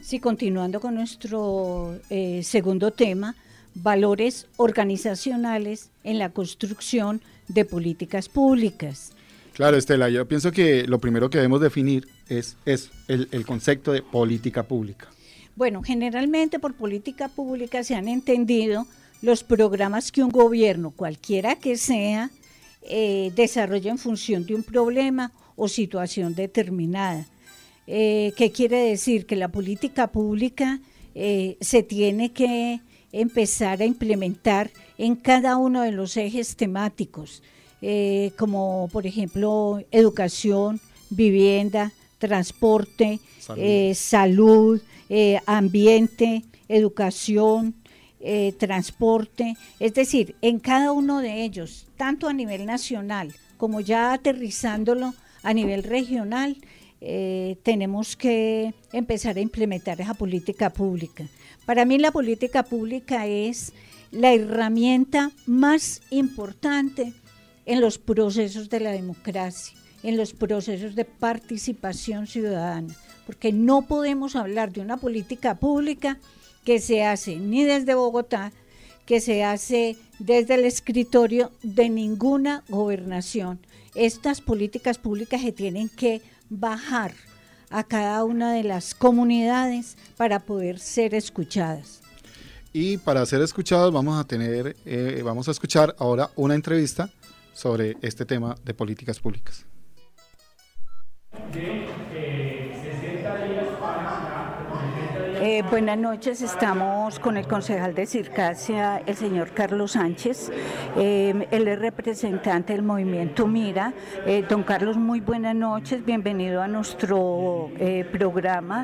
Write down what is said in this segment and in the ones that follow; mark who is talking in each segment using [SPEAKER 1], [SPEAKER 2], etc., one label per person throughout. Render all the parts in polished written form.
[SPEAKER 1] Sí, continuando con nuestro segundo tema, valores organizacionales en la construcción de políticas públicas.
[SPEAKER 2] Claro, Estela, yo pienso que lo primero que debemos definir es el concepto de política pública.
[SPEAKER 1] Bueno, generalmente por política pública se han entendido los programas que un gobierno, cualquiera que sea, desarrolla en función de un problema o situación determinada. ¿Qué quiere decir? Que la política pública se tiene que empezar a implementar en cada uno de los ejes temáticos, como por ejemplo educación, vivienda, transporte, salud, ambiente, educación, transporte, es decir, en cada uno de ellos, tanto a nivel nacional como ya aterrizándolo a nivel regional, tenemos que empezar a implementar esa política pública. Para mí la política pública es la herramienta más importante en los procesos de la democracia, en los procesos de participación ciudadana, porque no podemos hablar de una política pública que se hace ni desde Bogotá, que se hace desde el escritorio de ninguna gobernación. Estas políticas públicas se tienen que bajar a cada una de las comunidades para poder ser escuchadas.
[SPEAKER 2] Y para ser escuchados vamos a escuchar ahora una entrevista sobre este tema de políticas públicas.
[SPEAKER 1] Buenas noches, estamos con el concejal de Circasia, el señor Carlos Sánchez. Él es representante del movimiento Mira. Don Carlos, muy buenas noches, bienvenido a nuestro programa.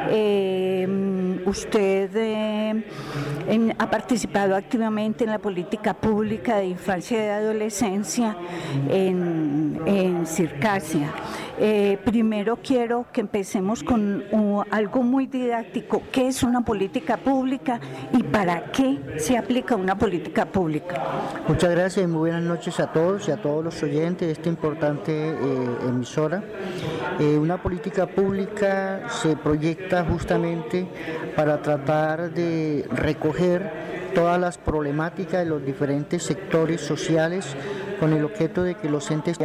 [SPEAKER 1] Usted ha participado activamente en la política pública de infancia y de adolescencia en Circasia. Primero quiero que empecemos con algo muy didáctico. ¿Qué es una política pública y para qué se aplica una política pública?
[SPEAKER 3] Muchas gracias y muy buenas noches a todos y a todos los oyentes de esta importante emisora. Una política pública se proyecta justamente para tratar de recoger todas las problemáticas de los diferentes sectores sociales con el objeto de que los entes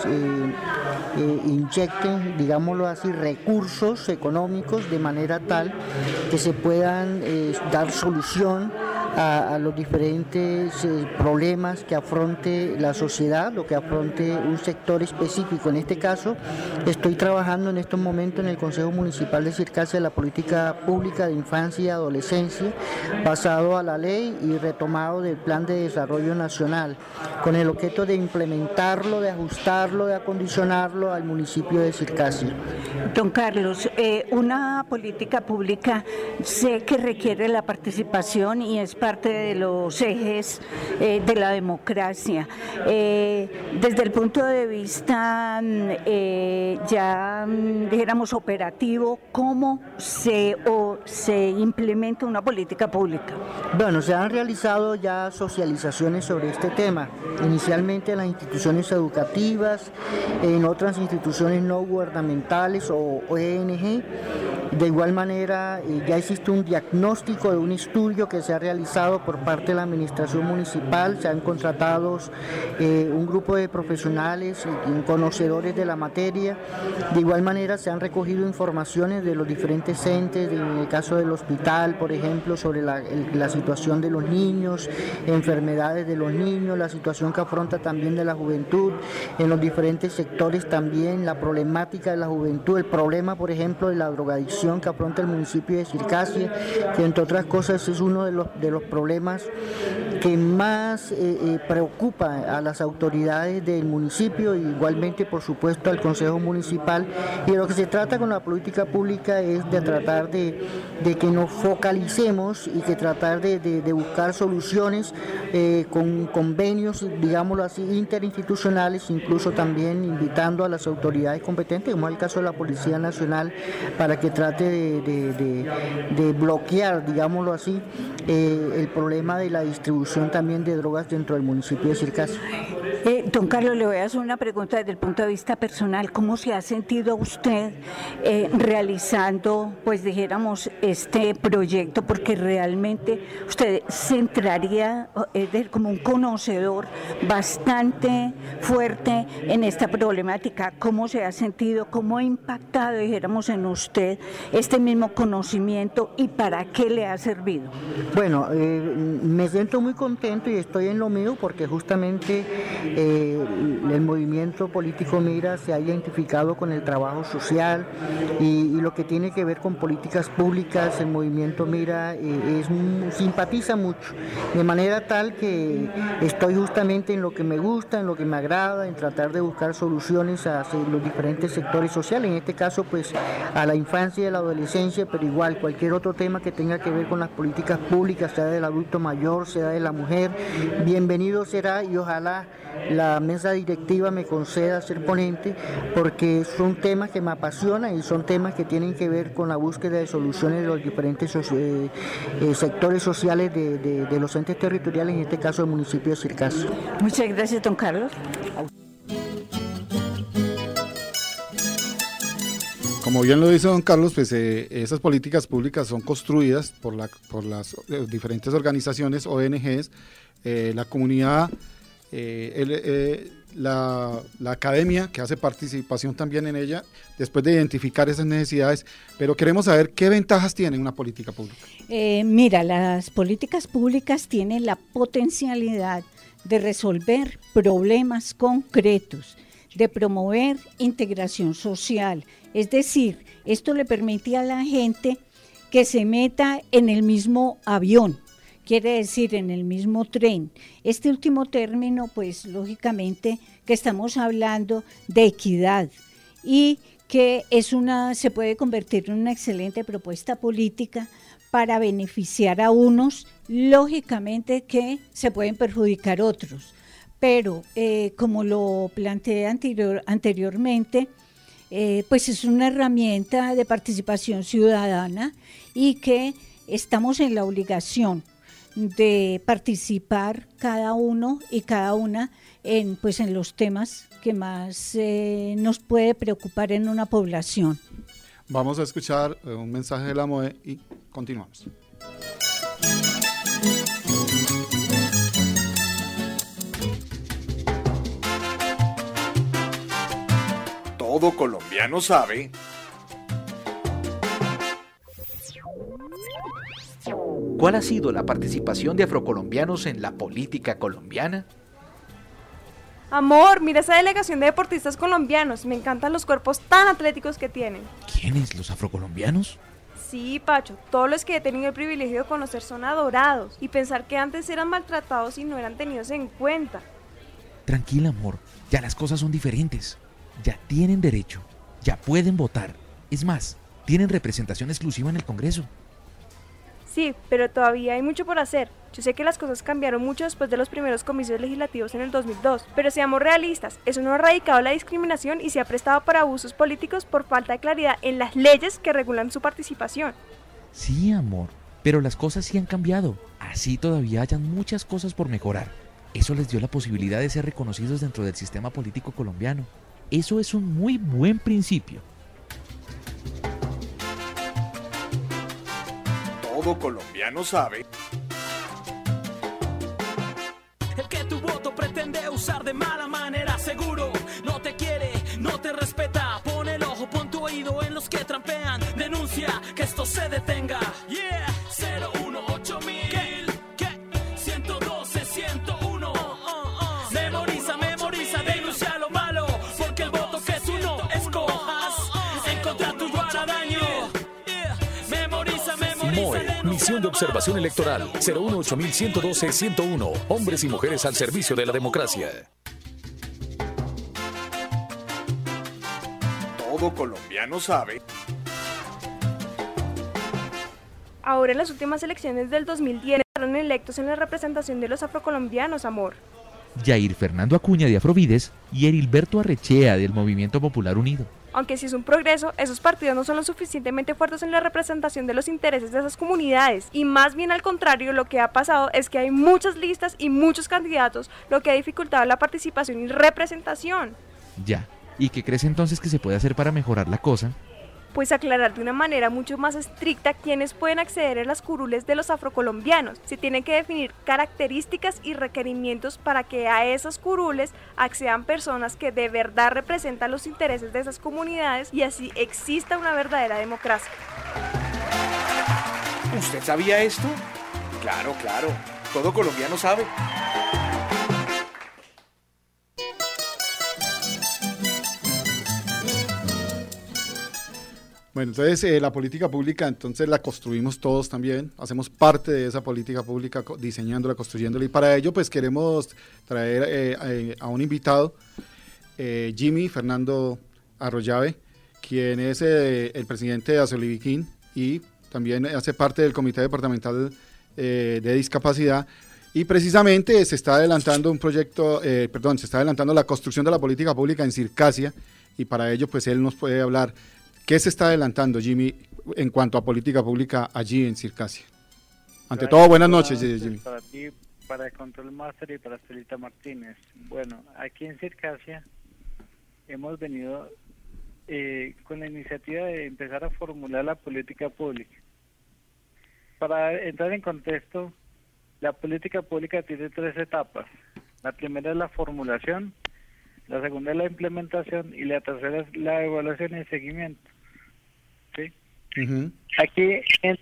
[SPEAKER 3] inyecten, digámoslo así, recursos económicos de manera tal que se puedan dar solución a los diferentes problemas que afronte la sociedad, lo que afronte un sector específico. En este caso, estoy trabajando en estos momentos en el Consejo Municipal de Circasia la política pública de infancia y adolescencia, basado a la ley y retomado del Plan de Desarrollo Nacional, con el objeto de implementarlo, de ajustarlo, de acondicionarlo al municipio de Circasia.
[SPEAKER 1] Don Carlos, una política pública sé que requiere la participación y es parte de los ejes de la democracia. Desde el punto de vista ya dijéramos operativo, ¿cómo se implementa una política pública?
[SPEAKER 3] Bueno, se han realizado ya socializaciones sobre este tema, inicialmente en las instituciones educativas, en otras instituciones no gubernamentales o ONG. De igual manera, ya existe un diagnóstico de un estudio que se ha realizado por parte de la administración municipal, se han contratado un grupo de profesionales y conocedores de la materia. De igual manera, se han recogido informaciones de los diferentes entes, en el caso del hospital, por ejemplo, sobre la situación de los niños, enfermedades de los niños, la situación que afronta también de la juventud, en los diferentes sectores también, la problemática de la juventud, el problema, por ejemplo, de la drogadicción que afronta el municipio de Circasia, que entre otras cosas es uno de los problemas que más preocupa a las autoridades del municipio y igualmente por supuesto al Consejo Municipal. Y de lo que se trata con la política pública es de tratar de que nos focalicemos y que tratar de buscar soluciones con convenios, digámoslo así, interinstitucionales, incluso también invitando a las autoridades competentes, como es el caso de la Policía Nacional, para que trate de bloquear, digámoslo así, el problema de la distribución también de drogas dentro del municipio de Circasia.
[SPEAKER 1] Don Carlos, le voy a hacer una pregunta desde el punto de vista personal. ¿Cómo se ha sentido usted realizando, pues dijéramos, este proyecto? Porque realmente usted se entraría como un conocedor bastante fuerte en esta problemática. ¿Cómo se ha sentido? ¿Cómo ha impactado, dijéramos, en usted este mismo conocimiento y para qué le ha servido?
[SPEAKER 3] Bueno, me siento muy contento y estoy en lo mío porque justamente el movimiento político Mira se ha identificado con el trabajo social y lo que tiene que ver con políticas públicas. El movimiento Mira simpatiza mucho, de manera tal que estoy justamente en lo que me gusta, en lo que me agrada, en tratar de buscar soluciones a los diferentes sectores sociales, en este caso pues a la infancia y a la adolescencia, pero igual cualquier otro tema que tenga que ver con las políticas públicas, sea del adulto mayor, sea de la mujer, bienvenido será, y ojalá la mesa directiva me conceda ser ponente, porque son temas que me apasionan y son temas que tienen que ver con la búsqueda de soluciones de los diferentes sectores sociales de los entes territoriales, en este caso el municipio de Circás.
[SPEAKER 1] Muchas gracias, don Carlos.
[SPEAKER 2] Como bien lo dice don Carlos, pues esas políticas públicas son construidas por las diferentes organizaciones, ONGs, la comunidad, la academia, que hace participación también en ella, después de identificar esas necesidades. Pero queremos saber qué ventajas tiene una política pública.
[SPEAKER 1] Mira, las políticas públicas tienen la potencialidad de resolver problemas concretos, de promover integración social. Es decir, esto le permite a la gente que se meta en el mismo avión, quiere decir en el mismo tren. Este último término, pues lógicamente que estamos hablando de equidad y que se puede convertir en una excelente propuesta política para beneficiar a unos, lógicamente que se pueden perjudicar otros. Pero como lo planteé anteriormente, pues es una herramienta de participación ciudadana y que estamos en la obligación de participar cada uno y cada una en los temas que más nos puede preocupar en una población.
[SPEAKER 2] Vamos a escuchar un mensaje de la MOE y continuamos.
[SPEAKER 4] Todo colombiano sabe.
[SPEAKER 5] ¿Cuál ha sido la participación de afrocolombianos en la política colombiana?
[SPEAKER 6] Amor, mira esa delegación de deportistas colombianos. Me encantan los cuerpos tan atléticos que tienen.
[SPEAKER 5] ¿Quiénes? ¿Los afrocolombianos?
[SPEAKER 6] Sí, Pacho, todos los que he tenido el privilegio de conocer son adorados. Y pensar que antes eran maltratados y no eran tenidos en cuenta.
[SPEAKER 5] Tranquila, amor, ya las cosas son diferentes. Ya tienen derecho, ya pueden votar. Es más, tienen representación exclusiva en el Congreso.
[SPEAKER 6] Sí, pero todavía hay mucho por hacer. Yo sé que las cosas cambiaron mucho después de los primeros comicios legislativos en el 2002, pero seamos realistas, eso no ha erradicado la discriminación y se ha prestado para abusos políticos por falta de claridad en las leyes que regulan su participación.
[SPEAKER 5] Sí, amor, pero las cosas sí han cambiado. Así todavía hayan muchas cosas por mejorar. Eso les dio la posibilidad de ser reconocidos dentro del sistema político colombiano. Eso es un muy buen principio.
[SPEAKER 4] Todo colombiano sabe.
[SPEAKER 7] El que tu voto pretende usar de mala manera, seguro no te quiere, no te respeta. Pon el ojo, pon tu oído en los que trampean. Denuncia que esto se detenga. Yeah, 018.000. ¿Qué? 112, 101. Memoriza, denuncia lo malo. Porque el voto que tú no escojas en contra tuyo hará daño. Memoriza.
[SPEAKER 8] MOE, Misión de Observación Electoral, 018.112.101, hombres y mujeres al servicio de la democracia.
[SPEAKER 4] Todo colombiano sabe.
[SPEAKER 6] Ahora en las últimas elecciones del 2010 fueron electos en la representación de los afrocolombianos, amor.
[SPEAKER 5] Yair Fernando Acuña de Afrovides y Erilberto Arrechea del Movimiento Popular Unido.
[SPEAKER 6] Aunque sí es un progreso, esos partidos no son lo suficientemente fuertes en la representación de los intereses de esas comunidades, y más bien al contrario, lo que ha pasado es que hay muchas listas y muchos candidatos, lo que ha dificultado la participación y representación.
[SPEAKER 5] Ya. ¿Y qué crees entonces que se puede hacer para mejorar la cosa?
[SPEAKER 6] Pues aclarar de una manera mucho más estricta quiénes pueden acceder a las curules de los afrocolombianos. Se tienen que definir características y requerimientos para que a esas curules accedan personas que de verdad representan los intereses de esas comunidades y así exista una verdadera democracia.
[SPEAKER 4] ¿Usted sabía esto? Claro, claro. Todo colombiano sabe.
[SPEAKER 2] Bueno, entonces la política pública, entonces la construimos todos también, hacemos parte de esa política pública, diseñándola, construyéndola, y para ello pues queremos traer a un invitado, Jimmy Fernando Arroyave, quien es el presidente de Asoliviquín y también hace parte del Comité Departamental de Discapacidad, y precisamente se está adelantando un proyecto, se está adelantando la construcción de la política pública en Circasia, y para ello pues él nos puede hablar. ¿Qué se está adelantando, Jimmy, en cuanto a política pública allí en Circasia? Ante todo, buenas noches, Jimmy.
[SPEAKER 9] Para ti, para Control Master y para Estelita Martínez. Bueno, aquí en Circasia hemos venido con la iniciativa de empezar a formular la política pública. Para entrar en contexto, la política pública tiene 3 etapas. La primera es la formulación, la segunda es la implementación y la tercera es la evaluación y el seguimiento. ¿Sí?
[SPEAKER 2] Uh-huh.
[SPEAKER 9] Aquí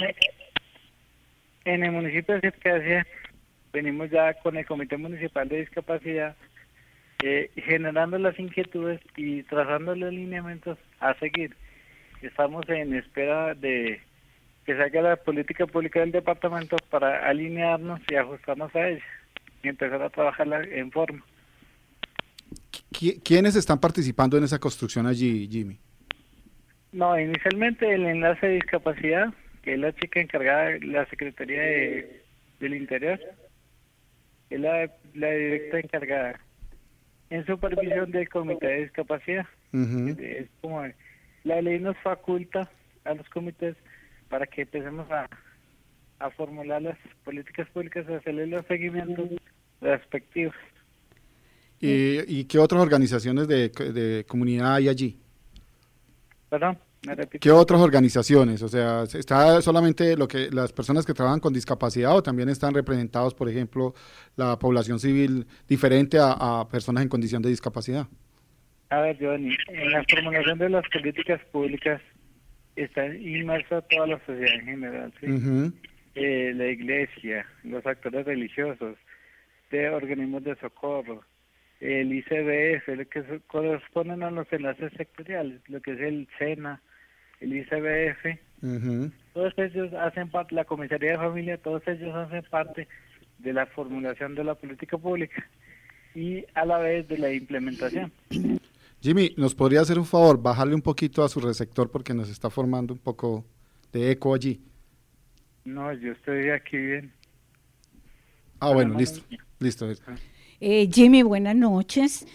[SPEAKER 9] en el municipio de Circasia venimos ya con el Comité Municipal de Discapacidad generando las inquietudes y trazando los lineamientos a seguir. Estamos en espera de que salga la política pública del departamento para alinearnos y ajustarnos a ella y empezar a trabajarla en forma.
[SPEAKER 2] ¿Quiénes están participando en esa construcción allí, Jimmy?
[SPEAKER 9] No, inicialmente el enlace de discapacidad, que es la chica encargada de la Secretaría del Interior, es la directa encargada en supervisión del Comité de Discapacidad.
[SPEAKER 2] Uh-huh.
[SPEAKER 9] Es como la ley nos faculta a los comités para que empecemos a formular las políticas públicas, a hacerle los seguimientos respectivos.
[SPEAKER 2] ¿Y qué otras organizaciones de comunidad hay allí?
[SPEAKER 9] Perdón, me repito.
[SPEAKER 2] ¿Qué otras organizaciones? O sea, ¿está solamente las personas que trabajan con discapacidad o también están representados, por ejemplo, la población civil diferente a personas en condición de discapacidad?
[SPEAKER 9] A ver, Johnny, en la formulación de las políticas públicas está inmersa toda la sociedad en general, ¿sí?
[SPEAKER 2] Uh-huh.
[SPEAKER 9] La iglesia, los actores religiosos, de organismos de socorro, el ICBF, lo que corresponden a los enlaces sectoriales, lo que es el SENA, el ICBF,
[SPEAKER 2] uh-huh.
[SPEAKER 9] Todos ellos hacen parte, la Comisaría de Familia, todos ellos hacen parte de la formulación de la política pública y a la vez de la implementación.
[SPEAKER 2] Jimmy, ¿nos podría hacer un favor, bajarle un poquito a su receptor porque nos está formando un poco de eco allí?
[SPEAKER 9] No, yo estoy aquí bien.
[SPEAKER 2] Ah, bueno, listo.
[SPEAKER 1] Jimmy, buenas noches.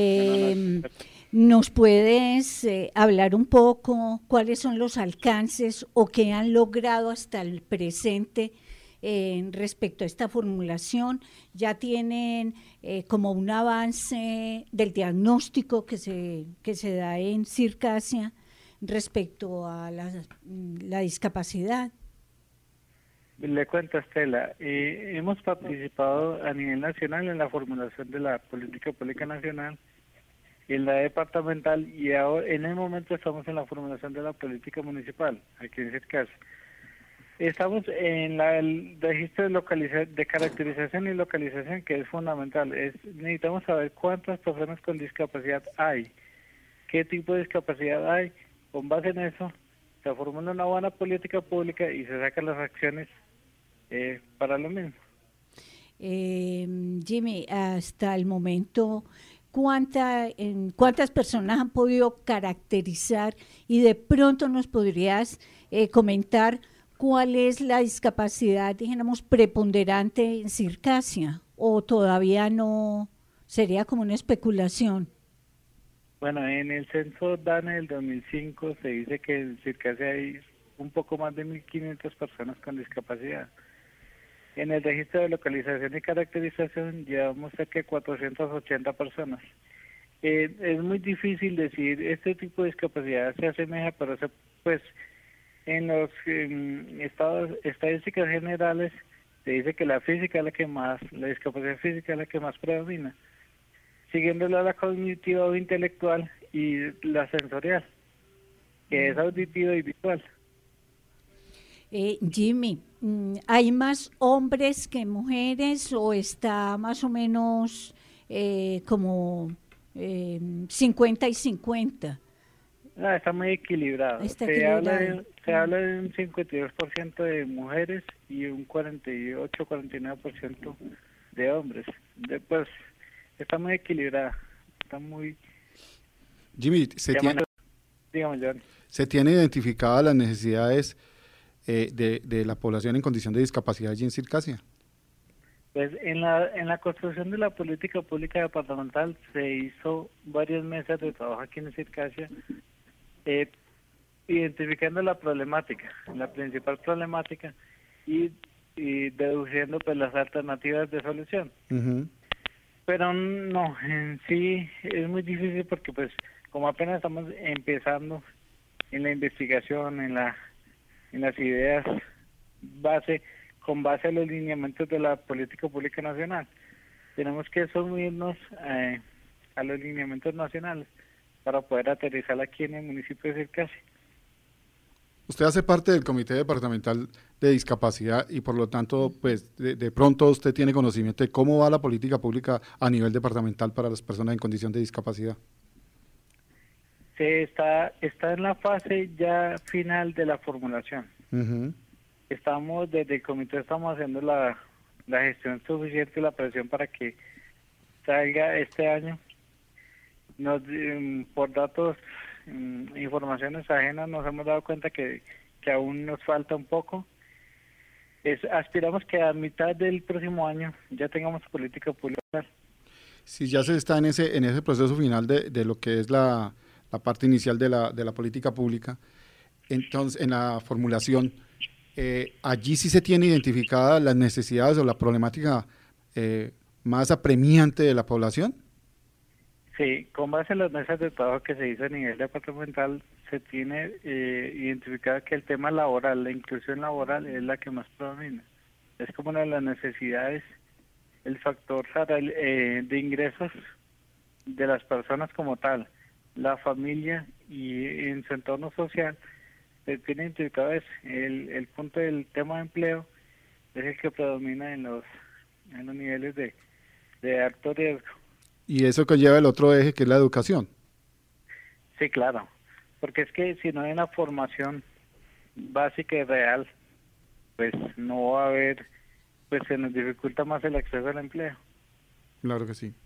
[SPEAKER 1] ¿Nos puedes hablar un poco cuáles son los alcances o qué han logrado hasta el presente respecto a esta formulación? ¿Ya tienen como un avance del diagnóstico que se da en Circasia respecto a la discapacidad?
[SPEAKER 9] Le cuento, Estela, hemos participado a nivel nacional en la formulación de la política pública nacional, en la departamental y ahora en el momento estamos en la formulación de la política municipal, aquí en Circasia. Estamos en el registro de caracterización y localización, que es fundamental. Necesitamos saber cuántas personas con discapacidad hay, qué tipo de discapacidad hay. Con base en eso, se formula una buena política pública y se sacan las acciones para lo mismo.
[SPEAKER 1] Jimmy, hasta el momento, ¿cuántas personas han podido caracterizar? Y de pronto nos podrías comentar cuál es la discapacidad, dijéramos, preponderante en Circasia, o todavía no, sería como una especulación.
[SPEAKER 9] Bueno, en el censo DANE del 2005 se dice que en Circasia hay un poco más de 1.500 personas con discapacidad. En el registro de localización y caracterización llevamos cerca de 480 personas. Es muy difícil decir este tipo de discapacidad se asemeja, pero pues en los estadísticas generales se dice que la física es la discapacidad física es la que más predomina, siguiéndola la cognitiva o intelectual y la sensorial, que es auditiva y visual.
[SPEAKER 1] Jimmy, ¿hay más hombres que mujeres o está más o menos como 50 y 50?
[SPEAKER 9] Está muy equilibrado. Se habla de un 52% de mujeres y un 48-49% de hombres. Pues está muy equilibrada. Está muy...
[SPEAKER 2] Jimmy, ¿se tiene identificadas las necesidades de la población en condición de discapacidad allí en Circasia?
[SPEAKER 9] Pues en la construcción de la política pública departamental se hizo varias mesas de trabajo aquí en Circasia, identificando la problemática, la principal problemática y deduciendo pues las alternativas de solución.
[SPEAKER 2] Uh-huh.
[SPEAKER 9] Pero no, en sí es muy difícil porque pues como apenas estamos empezando en la investigación, en las ideas con base a los lineamientos de la política pública nacional. Tenemos que sumirnos a los lineamientos nacionales para poder aterrizar aquí en el municipio de Circasia.
[SPEAKER 2] Usted hace parte del Comité Departamental de Discapacidad y por lo tanto, pues de pronto usted tiene conocimiento de cómo va la política pública a nivel departamental para las personas en condición de discapacidad.
[SPEAKER 9] Está en la fase ya final de la formulación.
[SPEAKER 2] Uh-huh.
[SPEAKER 9] Desde el comité estamos haciendo la gestión suficiente y la presión para que salga este año. Por datos, informaciones ajenas, nos hemos dado cuenta que aún nos falta un poco. Aspiramos que a mitad del próximo año ya tengamos política pública.
[SPEAKER 2] Si ya se está en ese proceso final de lo que es la parte inicial de la política pública, entonces en la formulación, allí sí se tiene identificadas las necesidades o la problemática más apremiante de la población.
[SPEAKER 9] Sí, con base en las mesas de trabajo que se hizo a nivel departamental, se tiene identificado que el tema laboral, la inclusión laboral es la que más predomina. Es como una de las necesidades, el factor de ingresos de las personas como tal, la familia y en su entorno social. Se tiene identificado el punto del tema de empleo es el que predomina en los niveles de alto riesgo.
[SPEAKER 2] Y eso conlleva el otro eje, que es la educación.
[SPEAKER 9] Sí, claro, porque es que si no hay una formación básica y real, pues no va a haber, pues se nos dificulta más el acceso al empleo.
[SPEAKER 2] Claro que sí.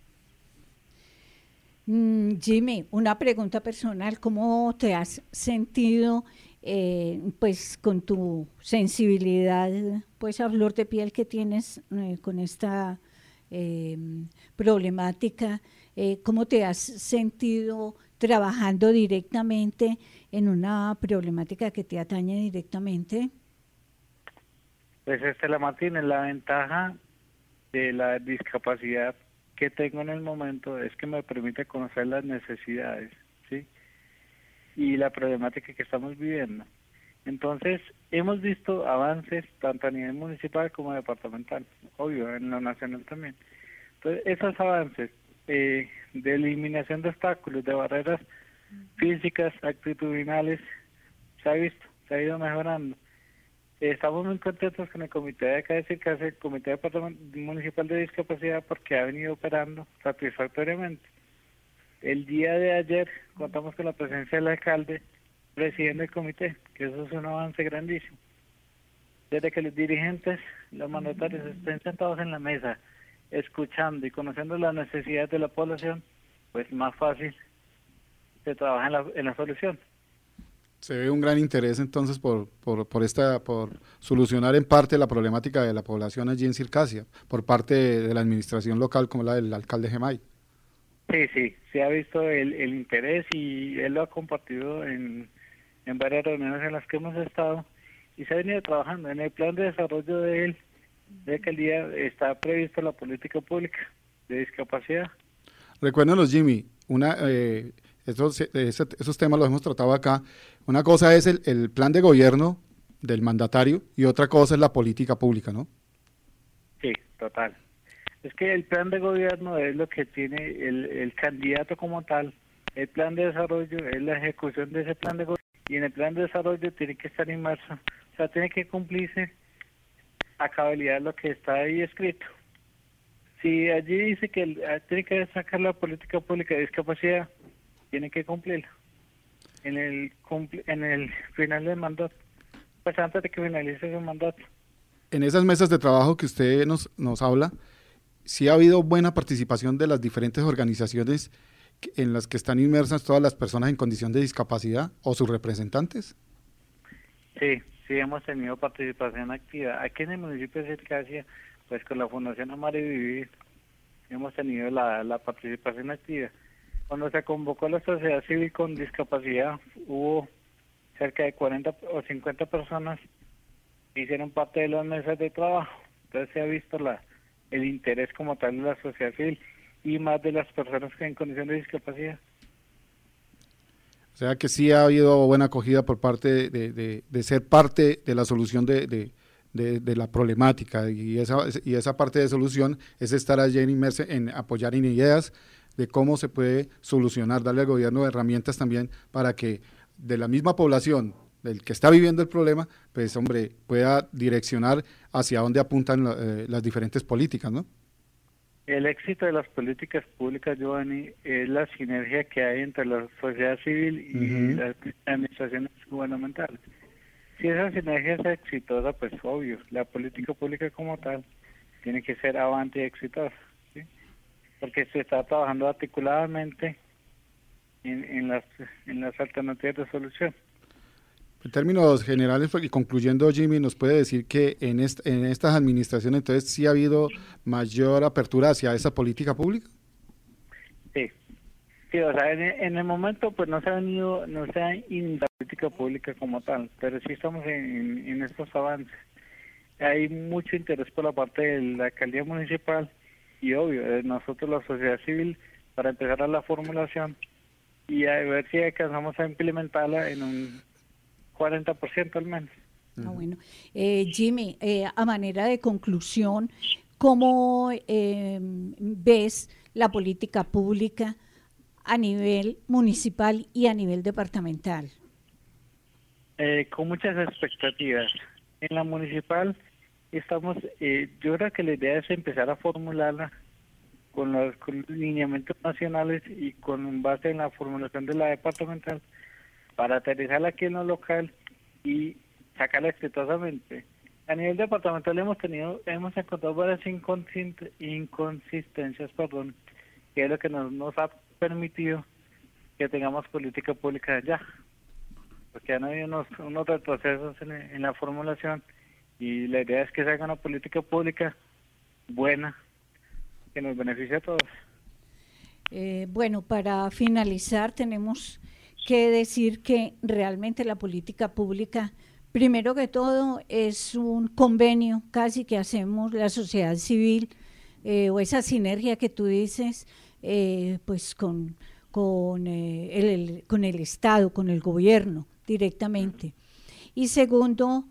[SPEAKER 1] Jimmy, una pregunta personal, ¿cómo te has sentido pues con tu sensibilidad pues a flor de piel que tienes con esta problemática? ¿Cómo te has sentido trabajando directamente en una problemática que te atañe directamente?
[SPEAKER 9] Pues Estela Martínez, la ventaja de la discapacidad que tengo en el momento es que me permite conocer las necesidades, ¿sí? Y la problemática que estamos viviendo. Entonces, hemos visto avances tanto a nivel municipal como departamental, obvio, en lo nacional también. Entonces, esos avances de eliminación de obstáculos, de barreras físicas, actitudinales, se ha visto, se ha ido mejorando. Estamos muy contentos con el comité de acá de Circasia, el Comité Municipal de Discapacidad, porque ha venido operando satisfactoriamente. El día de ayer contamos con la presencia del alcalde, presidente del comité, que eso es un avance grandísimo. Desde que los dirigentes, los mandatarios estén sentados en la mesa, escuchando y conociendo las necesidades de la población, pues más fácil se trabaja en la solución.
[SPEAKER 2] Se ve un gran interés entonces por solucionar en parte la problemática de la población allí en Circasia, por parte de la administración local como la del alcalde Gemay.
[SPEAKER 9] Sí ha visto el interés y él lo ha compartido en varias reuniones en las que hemos estado y se ha venido trabajando. En el plan de desarrollo de él, de alcaldía, está prevista la política pública de discapacidad.
[SPEAKER 2] Recuérdanos, Jimmy, esos temas los hemos tratado acá. Una cosa es el plan de gobierno del mandatario y otra cosa es la política pública, ¿no?
[SPEAKER 9] Sí, total. Es que el plan de gobierno es lo que tiene el candidato como tal. El plan de desarrollo es la ejecución de ese plan de gobierno y en el plan de desarrollo tiene que estar inmerso, o sea, tiene que cumplirse a cabalidad lo que está ahí escrito. Si allí dice que tiene que sacar la política pública de discapacidad, tiene que cumplirla en el final del mandato, pues antes de que finalice su mandato.
[SPEAKER 2] En esas mesas de trabajo que usted nos habla, ¿sí ha habido buena participación de las diferentes organizaciones en las que están inmersas todas las personas en condición de discapacidad o sus representantes?
[SPEAKER 9] Sí, hemos tenido participación activa. Aquí en el municipio de Circasia, pues con la Fundación Amar y Vivir, hemos tenido la participación activa. Cuando se convocó a la sociedad civil con discapacidad, hubo cerca de 40 o 50 personas que hicieron parte de las mesas de trabajo. Entonces se ha visto el interés como tal de la sociedad civil y más de las personas que en condición de discapacidad.
[SPEAKER 2] O sea que sí ha habido buena acogida por parte de ser parte de la solución de la problemática y esa parte de solución es estar allí inmerso en apoyar en ideas de cómo se puede solucionar, darle al gobierno herramientas también para que de la misma población del que está viviendo el problema, pues hombre, pueda direccionar hacia dónde apuntan las diferentes políticas, ¿no?
[SPEAKER 9] El éxito de las políticas públicas, Giovanni, es la sinergia que hay entre la sociedad civil y las administraciones gubernamentales. Si esa sinergia es exitosa, pues obvio, la política pública como tal tiene que ser avante y exitosa, ¿sí? Porque se está trabajando articuladamente en las alternativas de solución.
[SPEAKER 2] En términos generales, y concluyendo, Jimmy, ¿nos puede decir que en estas administraciones entonces sí ha habido mayor apertura hacia esa política pública?
[SPEAKER 9] Sí, o sea, en el momento pues no se ha iniciado la política pública como tal, pero sí estamos en estos avances. Hay mucho interés por la parte de la alcaldía municipal y obvio, nosotros la sociedad civil para empezar a la formulación y a ver si alcanzamos a implementarla en un 40% al menos.
[SPEAKER 1] Bueno, Jimmy, a manera de conclusión, ¿cómo ves la política pública a nivel municipal y a nivel departamental?
[SPEAKER 9] Con muchas expectativas. En la municipal estamos, yo creo que la idea es empezar a formularla con los lineamientos nacionales y con base en la formulación de la departamental para aterrizarla aquí en lo local y sacarla exitosamente. A nivel departamental hemos encontrado varias inconsistencias, que es lo que nos ha permitido que tengamos política pública allá, porque han habido unos retrocesos en la formulación y la idea es que se haga una política pública buena que nos beneficie a todos.
[SPEAKER 1] Bueno, para finalizar tenemos que decir que realmente la política pública, primero que todo, es un convenio casi que hacemos la sociedad civil o esa sinergia que tú dices, pues con el Estado, con el gobierno directamente. Y segundo,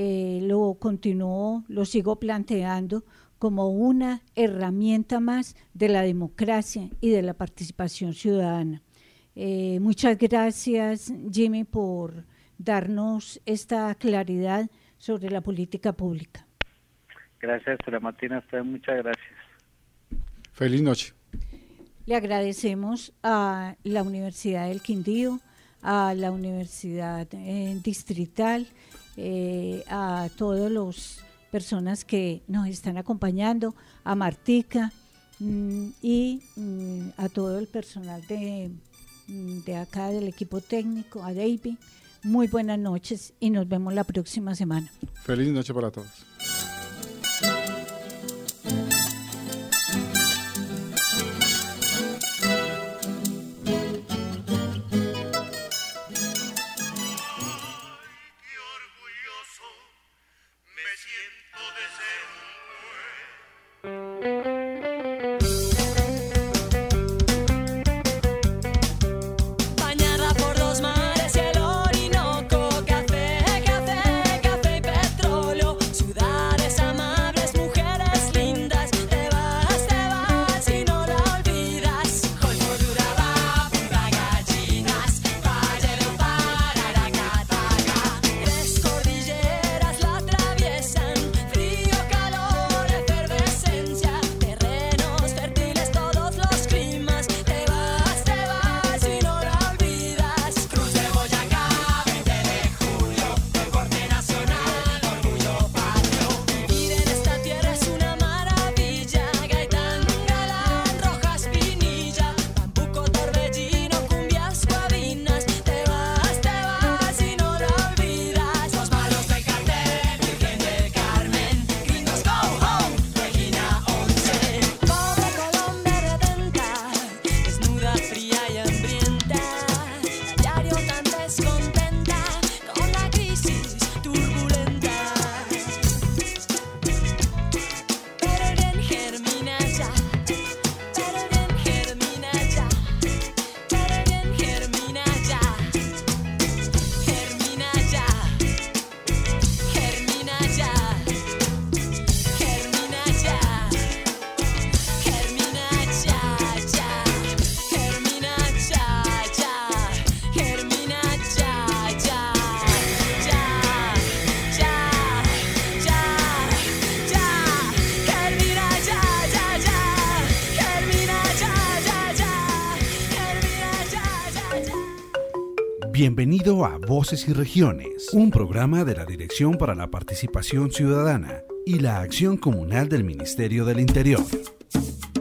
[SPEAKER 1] lo sigo planteando como una herramienta más de la democracia y de la participación ciudadana. Muchas gracias, Jimmy, por darnos esta claridad sobre la política pública.
[SPEAKER 9] Gracias, Sra. Martina, a usted muchas gracias.
[SPEAKER 2] Feliz noche.
[SPEAKER 1] Le agradecemos a la Universidad del Quindío, a la Universidad Distrital, a todas las personas que nos están acompañando, a Martica y a todo el personal de acá del equipo técnico, a David. Muy buenas noches y nos vemos la próxima semana.
[SPEAKER 2] Feliz noche para todos.
[SPEAKER 10] Bienvenido a Voces y Regiones, un programa de la Dirección para la Participación Ciudadana y la Acción Comunal del Ministerio del Interior.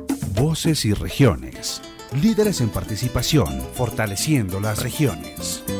[SPEAKER 10] Voces y Regiones, líderes en participación, fortaleciendo las regiones.